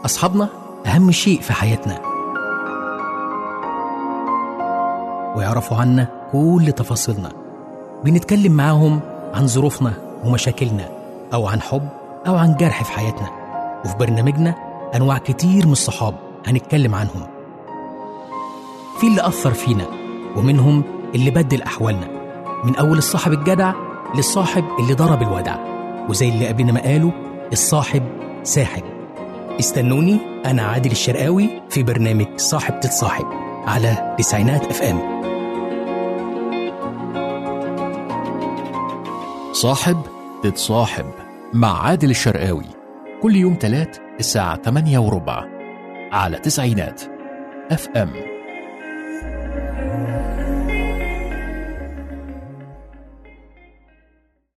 أصحابنا أهم شيء في حياتنا، ويعرفوا عنا كل تفاصيلنا. بنتكلم معاهم عن ظروفنا ومشاكلنا، أو عن حب أو عن جرح في حياتنا. وفي برنامجنا أنواع كتير من الصحاب هنتكلم عنهم، في اللي أثر فينا ومنهم اللي بدل أحوالنا، من أول الصاحب الجدع للصاحب اللي ضرب الودع، وزي اللي قبلنا ما قالوا الصاحب ساحب. استنوني أنا عادل الشرقاوي في برنامج صاحب تتصاحب على تسعينات FM. صاحب تتصاحب مع عادل الشرقاوي كل يوم 3 الساعة 8:15 على تسعينات FM.